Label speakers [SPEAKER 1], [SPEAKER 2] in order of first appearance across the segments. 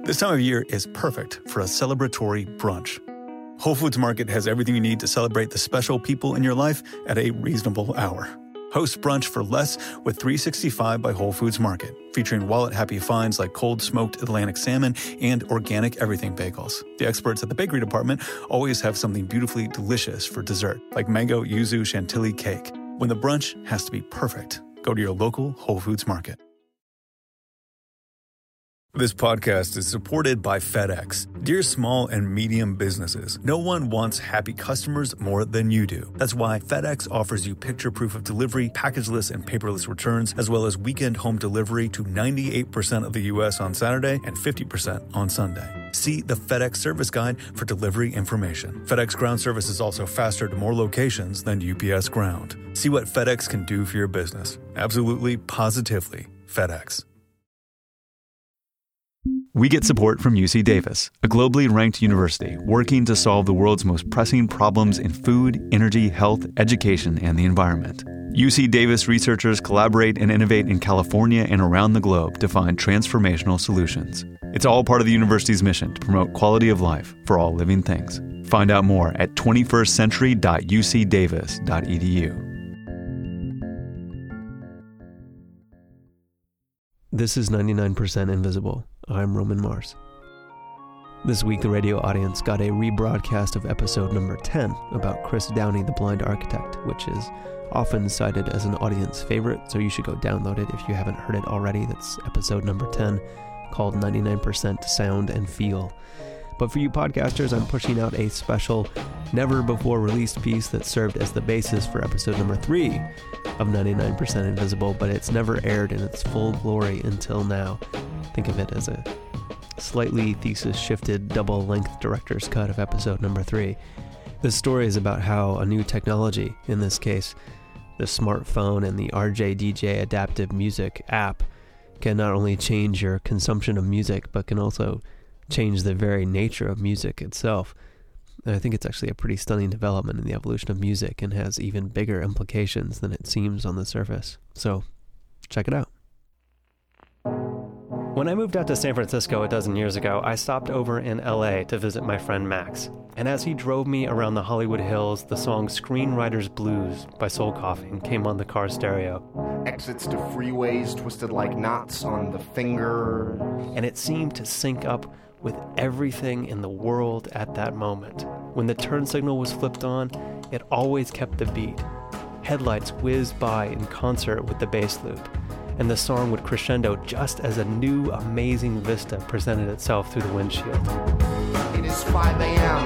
[SPEAKER 1] This time of year is perfect for a celebratory brunch. Whole Foods Market has everything you need to celebrate the special people in your life at a reasonable hour. Host brunch for less with 365 by Whole Foods Market, featuring wallet-happy finds like cold smoked Atlantic salmon and organic everything bagels. The experts at the bakery department always have something beautifully delicious for dessert, like mango yuzu chantilly cake. When the brunch has to be perfect, go to your local Whole Foods Market. This podcast is supported by FedEx. Dear small and medium businesses, no one wants happy customers more than you do. That's why FedEx offers you picture proof of delivery, packageless and paperless returns, as well as weekend home delivery to 98% of the U.S. on Saturday and 50% on Sunday. See the FedEx service guide for delivery information. FedEx Ground service is also faster to more locations than UPS Ground. See what FedEx can do for your business. Absolutely, positively, FedEx.
[SPEAKER 2] We get support from UC Davis, a globally ranked university working to solve the world's most pressing problems in food, energy, health, education, and the environment. UC Davis researchers collaborate and innovate in California and around the globe to find transformational solutions. It's all part of the university's mission to promote quality of life for all living things. Find out more at 21stcentury.ucdavis.edu.
[SPEAKER 3] This is 99% Invisible. I'm Roman Mars. This week, the radio audience got a rebroadcast of episode number 10 about Chris Downey, the blind architect, which is often cited as an audience favorite, so you should go download it if you haven't heard it already. That's episode number 10, called 99% Sound and Feel. But for you podcasters, I'm pushing out a special, never-before-released piece that served as the basis for episode number 3 of 99% Invisible, but it's never aired in its full glory until now. Think of it as a slightly thesis-shifted double-length director's cut of episode number 3. This story is about how a new technology, in this case, the smartphone and the RJDJ adaptive music app, can not only change your consumption of music, but can also change the very nature of music itself. And I think it's actually a pretty stunning development in the evolution of music and has even bigger implications than it seems on the surface. So, check it out. When I moved out to San Francisco a dozen years ago, I stopped over in LA to visit my friend Max. And as he drove me around the Hollywood Hills, the song Screenwriter's Blues by Soul Coughing came on the car stereo.
[SPEAKER 4] Exits to freeways twisted like knots on the finger.
[SPEAKER 3] And it seemed to sync up with everything in the world at that moment. When the turn signal was flipped on, it always kept the beat. Headlights whizzed by in concert with the bass loop, and the song would crescendo just as a new, amazing vista presented itself through the windshield.
[SPEAKER 4] It is 5 a.m.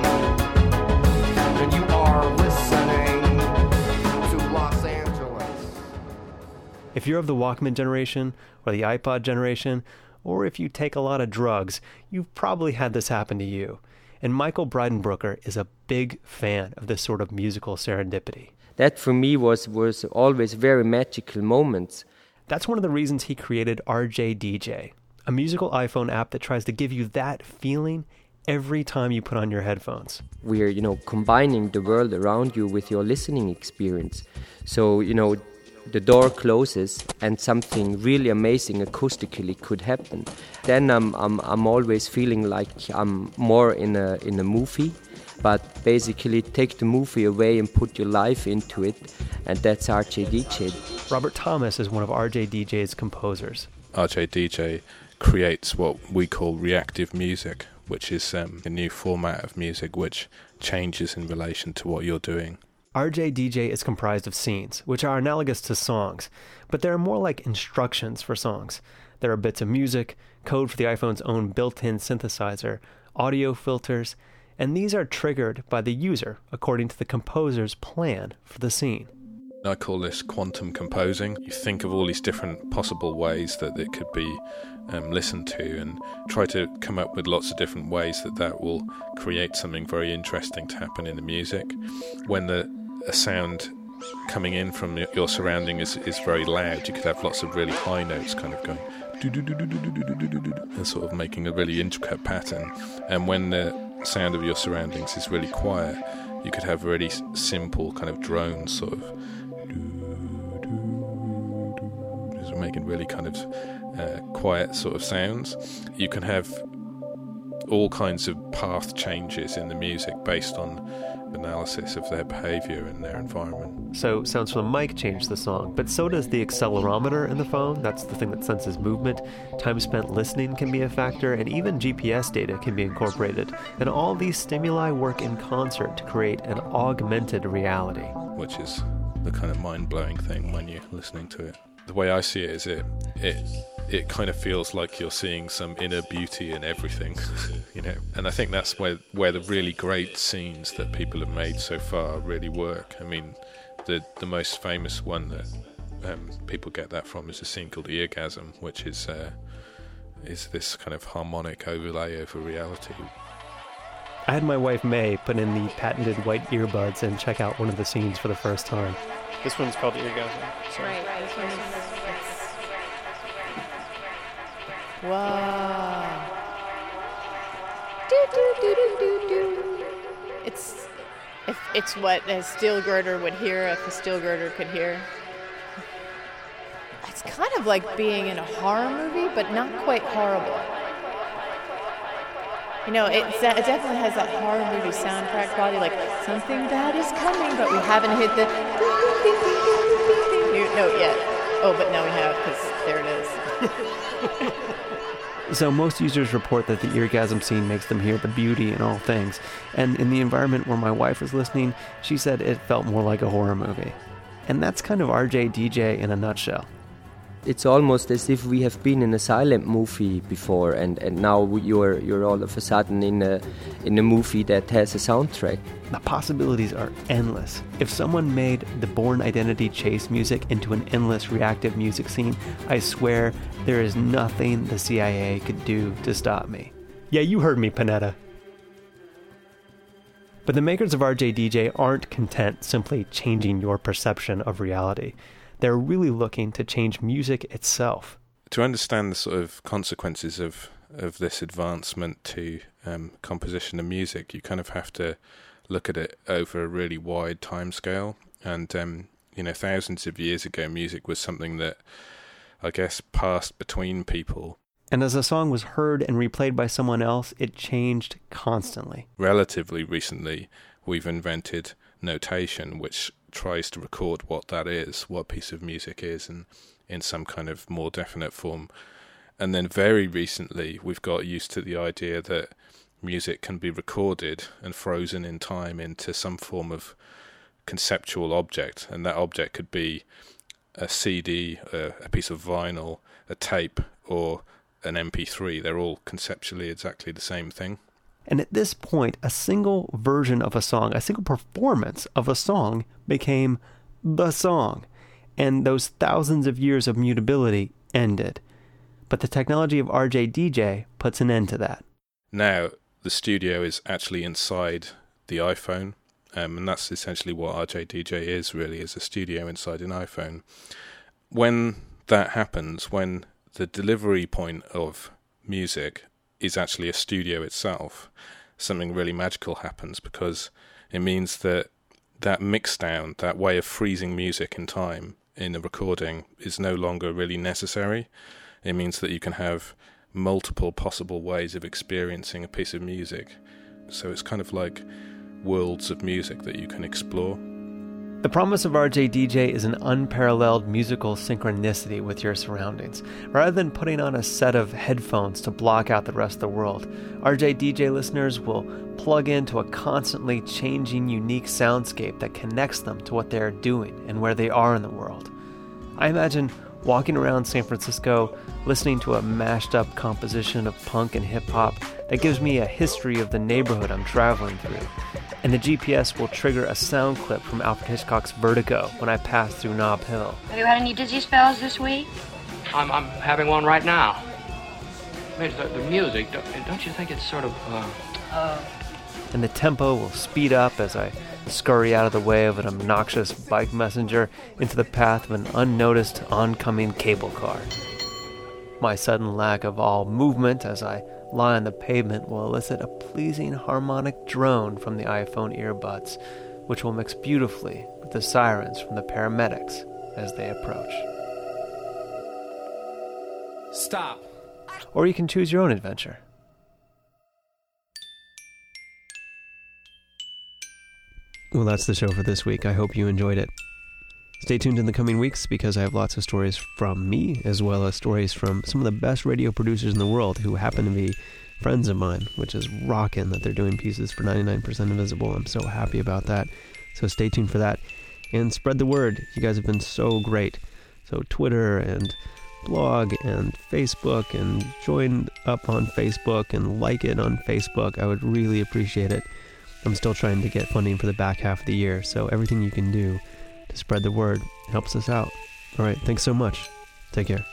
[SPEAKER 4] and you are listening to Los Angeles.
[SPEAKER 3] If you're of the Walkman generation or the iPod generation, or if you take a lot of drugs, you've probably had this happen to you. And Michael Breidenbrucker is a big fan of this sort of musical serendipity.
[SPEAKER 5] That for me was always very magical moments.
[SPEAKER 3] That's one of the reasons he created RJDJ, a musical iPhone app that tries to give you that feeling every time you put on your headphones.
[SPEAKER 5] We're, combining the world around you with your listening experience. So, the door closes and something really amazing acoustically could happen. Then I'm always feeling like I'm more in a movie, but basically take the movie away and put your life into it, and that's RJDJ.
[SPEAKER 3] Robert Thomas is one of RJDJ's composers.
[SPEAKER 6] RJDJ creates what we call reactive music, which is a new format of music which changes in relation to what you're doing.
[SPEAKER 3] RJDJ is comprised of scenes, which are analogous to songs, but they're more like instructions for songs. There are bits of music, code for the iPhone's own built-in synthesizer, audio filters, and these are triggered by the user according to the composer's plan for the scene.
[SPEAKER 6] I call this quantum composing. You think of all these different possible ways that it could be listened to and try to come up with lots of different ways that will create something very interesting to happen in the music. When a sound coming in from your surrounding is very loud, you could have lots of really high notes kind of going and sort of making a really intricate pattern. And when the sound of your surroundings is really quiet, you could have really simple kind of drones sort of making really kind of quiet sort of sounds. You can have all kinds of path changes in the music based on analysis of their behavior and their environment.
[SPEAKER 3] So sounds from the mic change the song, but so does the accelerometer in the phone. That's the thing that senses movement. Time spent listening can be a factor, and even GPS data can be incorporated. And all these stimuli work in concert to create an augmented reality.
[SPEAKER 6] Which is the kind of mind-blowing thing when you're listening to it. The way I see it is it kind of feels like you're seeing some inner beauty in everything, you know. And I think that's where the really great scenes that people have made so far really work. I mean, the most famous one that people get that from is a scene called Eargasm, which is this kind of harmonic overlay over reality.
[SPEAKER 3] I had my wife May put in the patented white earbuds and check out one of the scenes for the first time. This one's called Eargasm. So.
[SPEAKER 7] Right. This one is. Wow. Do do do do do do. It's what a steel girder would hear if a steel girder could hear. It's kind of like being in a horror movie, but not quite horrible. You know, it definitely has that horror movie soundtrack quality, like something bad is coming, but we haven't hit the note yet. Oh, but now we have, because there it is.
[SPEAKER 3] So most users report that the eargasm scene makes them hear the beauty in all things. And in the environment where my wife was listening, she said it felt more like a horror movie. And that's kind of RJDJ in a nutshell.
[SPEAKER 5] It's almost as if we have been in a silent movie before, and now you're all of a sudden in a movie that has a soundtrack.
[SPEAKER 3] The possibilities are endless. If someone made the Bourne Identity chase music into an endless reactive music scene, I swear there is nothing the CIA could do to stop me. Yeah, you heard me, Panetta. But the makers of RJDJ aren't content simply changing your perception of reality. They're really looking to change music itself.
[SPEAKER 6] To understand the sort of consequences of this advancement to composition of music, you kind of have to look at it over a really wide timescale. And, thousands of years ago, music was something that, I guess, passed between people.
[SPEAKER 3] And as a song was heard and replayed by someone else, it changed constantly.
[SPEAKER 6] Relatively recently, we've invented notation, which tries to record what that is, what a piece of music is, and in some kind of more definite form. And then very recently, we've got used to the idea that music can be recorded and frozen in time into some form of conceptual object, and that object could be a CD, a piece of vinyl, a tape, or an MP3. They're all conceptually exactly the same thing.
[SPEAKER 3] And at this point, a single version of a song, a single performance of a song became the song. And those thousands of years of mutability ended. But the technology of RJDJ puts an end to that.
[SPEAKER 6] Now, the studio is actually inside the iPhone. And that's essentially what RJDJ is, really, is a studio inside an iPhone. When that happens, when the delivery point of music is actually a studio itself, something really magical happens, because it means that mixdown, that way of freezing music in time in a recording, is no longer really necessary. It means that you can have multiple possible ways of experiencing a piece of music. So it's kind of like worlds of music that you can explore.
[SPEAKER 3] The promise of RJDJ is an unparalleled musical synchronicity with your surroundings. Rather than putting on a set of headphones to block out the rest of the world, RJDJ listeners will plug into a constantly changing, unique soundscape that connects them to what they're doing and where they are in the world. I imagine walking around San Francisco, listening to a mashed-up composition of punk and hip-hop that gives me a history of the neighborhood I'm traveling through. And the GPS will trigger a sound clip from Alfred Hitchcock's Vertigo when I pass through Nob Hill.
[SPEAKER 8] Have you had any dizzy spells this week?
[SPEAKER 9] I'm having one right now. I mean, the music, don't you think it's sort of,
[SPEAKER 3] And the tempo will speed up as I scurry out of the way of an obnoxious bike messenger into the path of an unnoticed oncoming cable car. My sudden lack of all movement as I lie on the pavement will elicit a pleasing harmonic drone from the iPhone earbuds, which will mix beautifully with the sirens from the paramedics as they approach.
[SPEAKER 10] Stop.
[SPEAKER 3] Or you can choose your own adventure. Well, that's the show for this week. I hope you enjoyed it. Stay tuned in the coming weeks because I have lots of stories from me, as well as stories from some of the best radio producers in the world who happen to be friends of mine, which is rocking that they're doing pieces for 99% Invisible. I'm so happy about that. So stay tuned for that. And spread the word. You guys have been so great. So Twitter and blog and Facebook, and join up on Facebook and like it on Facebook. I would really appreciate it. I'm still trying to get funding for the back half of the year, so everything you can do to spread the word helps us out. All right, thanks so much. Take care.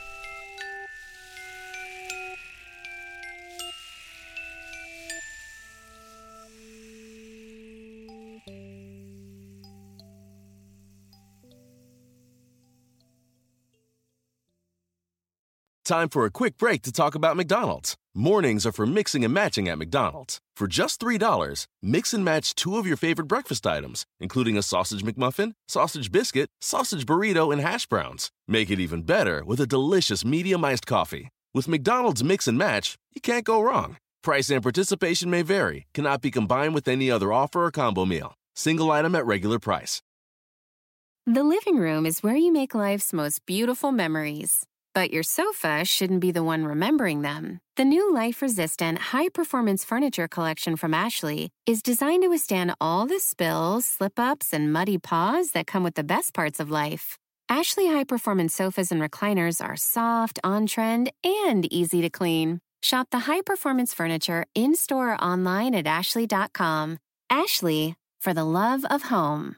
[SPEAKER 10] Time for a quick break to talk about McDonald's. Mornings are for mixing and matching at McDonald's. For just $3, mix and match 2 of your favorite breakfast items, including a sausage McMuffin, sausage biscuit, sausage burrito, and hash browns. Make it even better with a delicious medium iced coffee. With McDonald's Mix and Match, you can't go wrong. Price and participation may vary, cannot be combined with any other offer or combo meal. Single item at regular price.
[SPEAKER 11] The living room is where you make life's most beautiful memories. But your sofa shouldn't be the one remembering them. The new life-resistant, high-performance furniture collection from Ashley is designed to withstand all the spills, slip-ups, and muddy paws that come with the best parts of life. Ashley high-performance sofas and recliners are soft, on-trend, and easy to clean. Shop the high-performance furniture in-store or online at ashley.com. Ashley, for the love of home.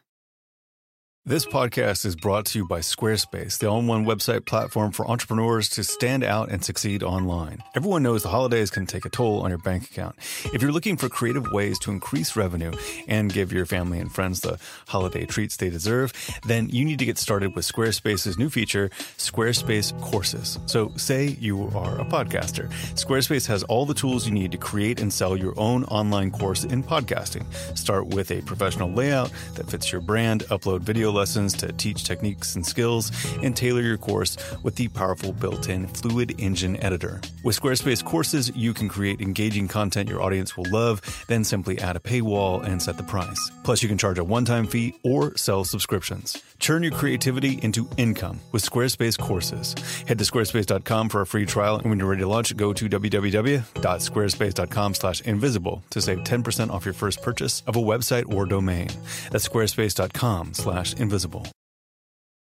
[SPEAKER 1] This podcast is brought to you by Squarespace, the all-in-one website platform for entrepreneurs to stand out and succeed online. Everyone knows the holidays can take a toll on your bank account. If you're looking for creative ways to increase revenue and give your family and friends the holiday treats they deserve, then you need to get started with Squarespace's new feature, Squarespace Courses. So say you are a podcaster. Squarespace has all the tools you need to create and sell your own online course in podcasting. Start with a professional layout that fits your brand, upload video lessons to teach techniques and skills, and tailor your course with the powerful built-in Fluid Engine editor. With Squarespace Courses, you can create engaging content your audience will love, then simply add a paywall and set the price. Plus, you can charge a one-time fee or sell subscriptions. Turn your creativity into income with Squarespace Courses. Head to squarespace.com for a free trial, and when you're ready to launch, go to www.squarespace.com/invisible to save 10% off your first purchase of a website or domain. That's squarespace.com/invisible.